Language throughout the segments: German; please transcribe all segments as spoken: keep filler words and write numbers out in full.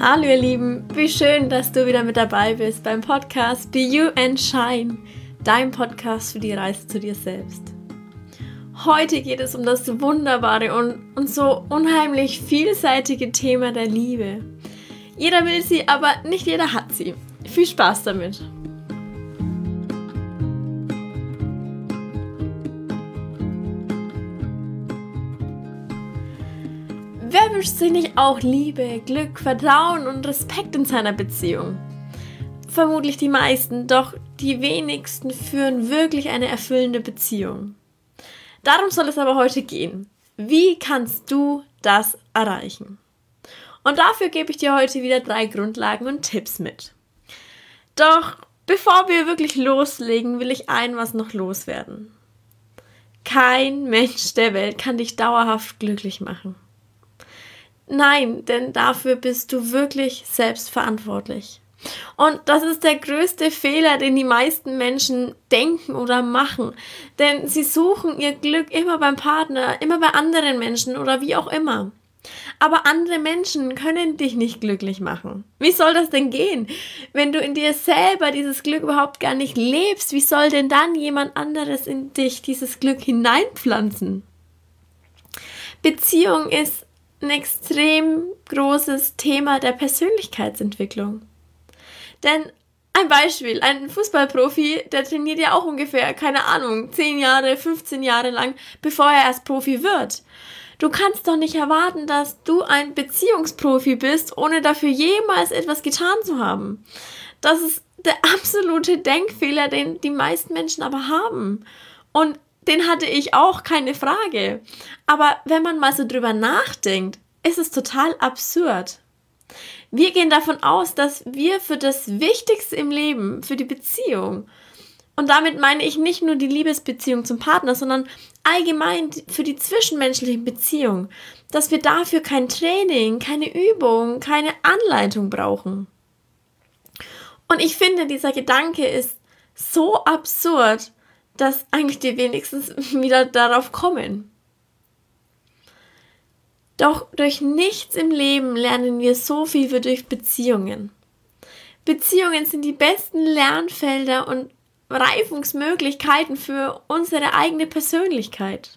Hallo ihr Lieben, wie schön, dass du wieder mit dabei bist beim Podcast Be You and Shine, dein Podcast für die Reise zu dir selbst. Heute geht es um das wunderbare und, und so unheimlich vielseitige Thema der Liebe. Jeder will sie, aber nicht jeder hat sie. Viel Spaß damit! Wer wünscht sich nicht auch Liebe, Glück, Vertrauen und Respekt in seiner Beziehung? Vermutlich die meisten, doch die wenigsten führen wirklich eine erfüllende Beziehung. Darum soll es aber heute gehen. Wie kannst du das erreichen? Und dafür gebe ich dir heute wieder drei Grundlagen und Tipps mit. Doch bevor wir wirklich loslegen, will ich ein was noch loswerden. Kein Mensch der Welt kann dich dauerhaft glücklich machen. Nein, denn dafür bist du wirklich selbst verantwortlich. Und das ist der größte Fehler, den die meisten Menschen denken oder machen. Denn sie suchen ihr Glück immer beim Partner, immer bei anderen Menschen oder wie auch immer. Aber andere Menschen können dich nicht glücklich machen. Wie soll das denn gehen? Wenn du in dir selber dieses Glück überhaupt gar nicht lebst, wie soll denn dann jemand anderes in dich dieses Glück hineinpflanzen? Beziehung ist ein extrem großes Thema der Persönlichkeitsentwicklung. Denn ein Beispiel, ein Fußballprofi, der trainiert ja auch ungefähr, keine Ahnung, zehn Jahre, fünfzehn Jahre lang, bevor er erst Profi wird. Du kannst doch nicht erwarten, dass du ein Beziehungsprofi bist, ohne dafür jemals etwas getan zu haben. Das ist der absolute Denkfehler, den die meisten Menschen aber haben. Und den hatte ich auch, keine Frage. Aber wenn man mal so drüber nachdenkt, ist es total absurd. Wir gehen davon aus, dass wir für das Wichtigste im Leben, für die Beziehung, und damit meine ich nicht nur die Liebesbeziehung zum Partner, sondern allgemein für die zwischenmenschlichen Beziehungen, dass wir dafür kein Training, keine Übung, keine Anleitung brauchen. Und ich finde, dieser Gedanke ist so absurd, dass eigentlich die wenigsten wieder darauf kommen. Doch durch nichts im Leben lernen wir so viel wie durch Beziehungen. Beziehungen sind die besten Lernfelder und Reifungsmöglichkeiten für unsere eigene Persönlichkeit.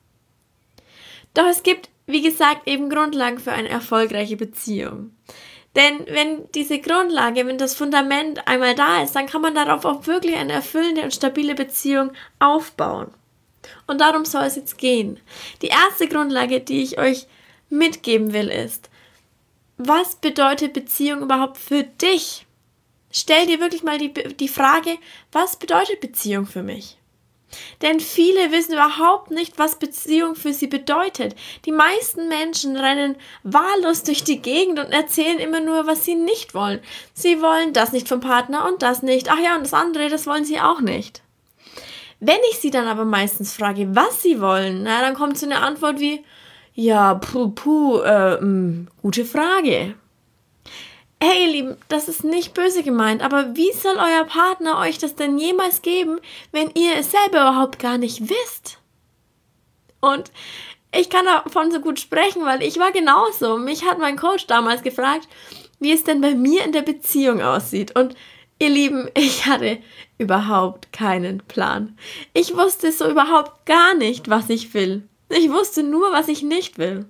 Doch es gibt, wie gesagt, eben Grundlagen für eine erfolgreiche Beziehung. Denn wenn diese Grundlage, wenn das Fundament einmal da ist, dann kann man darauf auch wirklich eine erfüllende und stabile Beziehung aufbauen. Und darum soll es jetzt gehen. Die erste Grundlage, die ich euch mitgeben will, ist: Was bedeutet Beziehung überhaupt für dich? Stell dir wirklich mal die, die Frage, was bedeutet Beziehung für mich? Denn viele wissen überhaupt nicht, was Beziehung für sie bedeutet. Die meisten Menschen rennen wahllos durch die Gegend und erzählen immer nur, was sie nicht wollen. Sie wollen das nicht vom Partner und das nicht. Ach ja, und das andere, das wollen sie auch nicht. Wenn ich sie dann aber meistens frage, was sie wollen, na, dann kommt so eine Antwort wie: Ja, puh, puh, äh, mh, gute Frage. Hey ihr Lieben, das ist nicht böse gemeint, aber wie soll euer Partner euch das denn jemals geben, wenn ihr es selber überhaupt gar nicht wisst? Und ich kann davon so gut sprechen, weil ich war genauso. Mich hat mein Coach damals gefragt, wie es denn bei mir in der Beziehung aussieht. Und ihr Lieben, ich hatte überhaupt keinen Plan. Ich wusste so überhaupt gar nicht, was ich will. Ich wusste nur, was ich nicht will.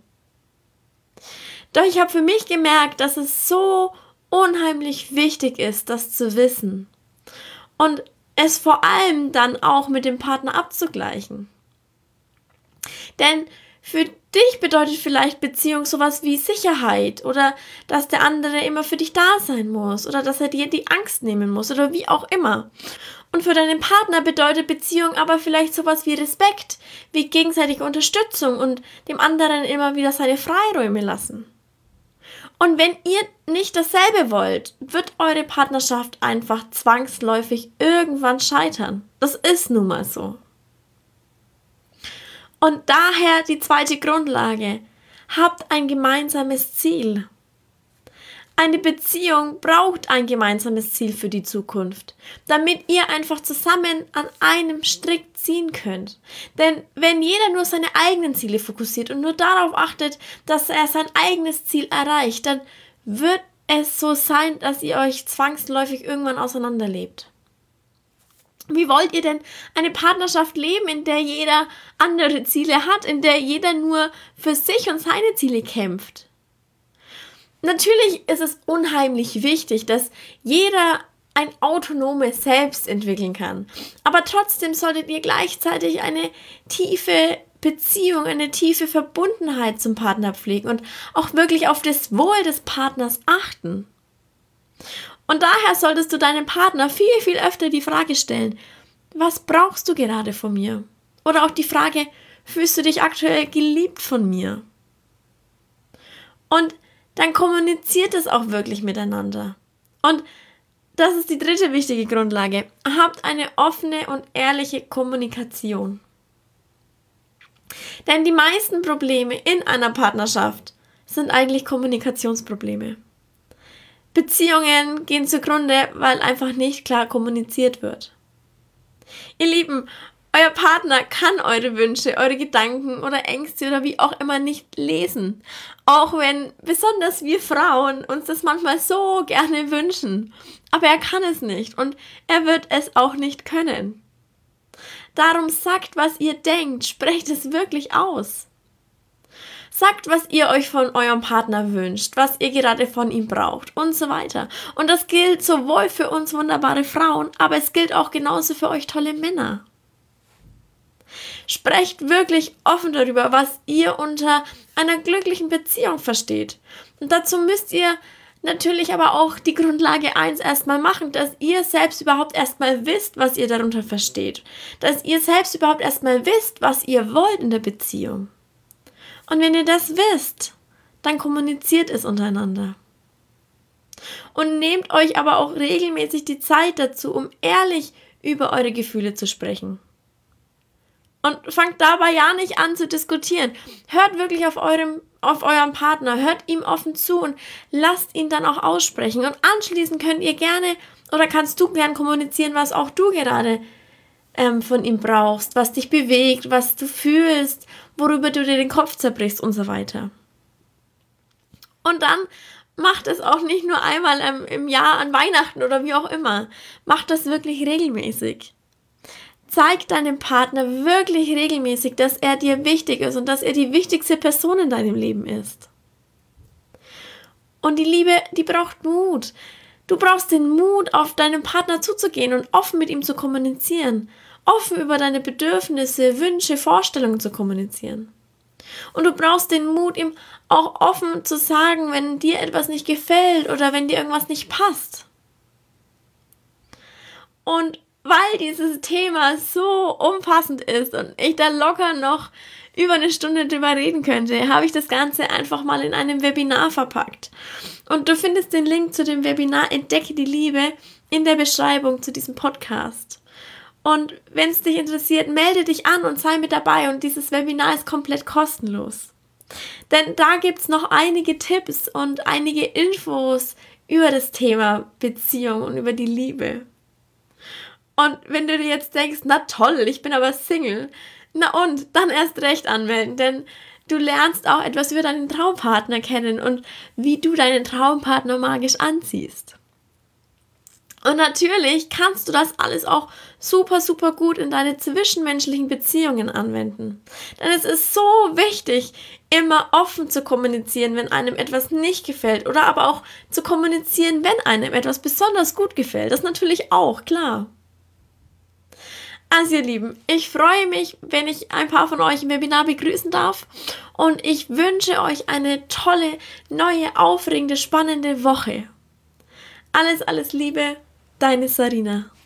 Doch ich habe für mich gemerkt, dass es so unheimlich wichtig ist, das zu wissen. Und es vor allem dann auch mit dem Partner abzugleichen. Denn für dich bedeutet vielleicht Beziehung sowas wie Sicherheit oder dass der andere immer für dich da sein muss oder dass er dir die Angst nehmen muss oder wie auch immer. Und für deinen Partner bedeutet Beziehung aber vielleicht sowas wie Respekt, wie gegenseitige Unterstützung und dem anderen immer wieder seine Freiräume lassen. Und wenn ihr nicht dasselbe wollt, wird eure Partnerschaft einfach zwangsläufig irgendwann scheitern. Das ist nun mal so. Und daher die zweite Grundlage: Habt ein gemeinsames Ziel. Eine Beziehung braucht ein gemeinsames Ziel für die Zukunft, damit ihr einfach zusammen an einem Strick ziehen könnt. Denn wenn jeder nur seine eigenen Ziele fokussiert und nur darauf achtet, dass er sein eigenes Ziel erreicht, dann wird es so sein, dass ihr euch zwangsläufig irgendwann auseinanderlebt? Wie wollt ihr denn eine Partnerschaft leben, in der jeder andere Ziele hat, in der jeder nur für sich und seine Ziele kämpft? Natürlich ist es unheimlich wichtig, dass jeder ein autonomes Selbst entwickeln kann. Aber trotzdem solltet ihr gleichzeitig eine tiefe Beziehung, eine tiefe Verbundenheit zum Partner pflegen und auch wirklich auf das Wohl des Partners achten. Und daher solltest du deinem Partner viel, viel öfter die Frage stellen, was brauchst du gerade von mir? Oder auch die Frage, fühlst du dich aktuell geliebt von mir? Und dann kommuniziert es auch wirklich miteinander. Und das ist die dritte wichtige Grundlage. Habt eine offene und ehrliche Kommunikation. Denn die meisten Probleme in einer Partnerschaft sind eigentlich Kommunikationsprobleme. Beziehungen gehen zugrunde, weil einfach nicht klar kommuniziert wird. Ihr Lieben, euer Partner kann eure Wünsche, eure Gedanken oder Ängste oder wie auch immer nicht lesen. Auch wenn besonders wir Frauen uns das manchmal so gerne wünschen. Aber er kann es nicht und er wird es auch nicht können. Darum sagt, was ihr denkt, sprecht es wirklich aus. Sagt, was ihr euch von eurem Partner wünscht, was ihr gerade von ihm braucht und so weiter. Und das gilt sowohl für uns wunderbare Frauen, aber es gilt auch genauso für euch tolle Männer. Sprecht wirklich offen darüber, was ihr unter einer glücklichen Beziehung versteht. Und dazu müsst ihr natürlich aber auch die Grundlage eins erstmal machen, dass ihr selbst überhaupt erstmal wisst, was ihr darunter versteht. Dass ihr selbst überhaupt erstmal wisst, was ihr wollt in der Beziehung. Und wenn ihr das wisst, dann kommuniziert es untereinander. Und nehmt euch aber auch regelmäßig die Zeit dazu, um ehrlich über eure Gefühle zu sprechen. Und fangt dabei ja nicht an zu diskutieren. Hört wirklich auf eurem, auf euren Partner, hört ihm offen zu und lasst ihn dann auch aussprechen. Und anschließend könnt ihr gerne oder kannst du gern kommunizieren, was auch du gerade ähm, von ihm brauchst, was dich bewegt, was du fühlst, worüber du dir den Kopf zerbrichst und so weiter. Und dann macht es auch nicht nur einmal ähm, im Jahr an Weihnachten oder wie auch immer. Macht das wirklich regelmäßig. Zeig deinem Partner wirklich regelmäßig, dass er dir wichtig ist und dass er die wichtigste Person in deinem Leben ist. Und die Liebe, die braucht Mut. Du brauchst den Mut, auf deinen Partner zuzugehen und offen mit ihm zu kommunizieren. Offen über deine Bedürfnisse, Wünsche, Vorstellungen zu kommunizieren. Und du brauchst den Mut, ihm auch offen zu sagen, wenn dir etwas nicht gefällt oder wenn dir irgendwas nicht passt. Und weil dieses Thema so umfassend ist und ich da locker noch über eine Stunde drüber reden könnte, habe ich das Ganze einfach mal in einem Webinar verpackt. Und du findest den Link zu dem Webinar Entdecke die Liebe in der Beschreibung zu diesem Podcast. Und wenn es dich interessiert, melde dich an und sei mit dabei und dieses Webinar ist komplett kostenlos. Denn da gibt es noch einige Tipps und einige Infos über das Thema Beziehung und über die Liebe. Und wenn du dir jetzt denkst, na toll, ich bin aber Single, na und, dann erst recht anmelden, denn du lernst auch etwas über deinen Traumpartner kennen und wie du deinen Traumpartner magisch anziehst. Und natürlich kannst du das alles auch super, super gut in deine zwischenmenschlichen Beziehungen anwenden. Denn es ist so wichtig, immer offen zu kommunizieren, wenn einem etwas nicht gefällt oder aber auch zu kommunizieren, wenn einem etwas besonders gut gefällt. Das natürlich auch, klar. Also ihr Lieben, ich freue mich, wenn ich ein paar von euch im Webinar begrüßen darf und ich wünsche euch eine tolle, neue, aufregende, spannende Woche. Alles, alles Liebe, deine Sarina.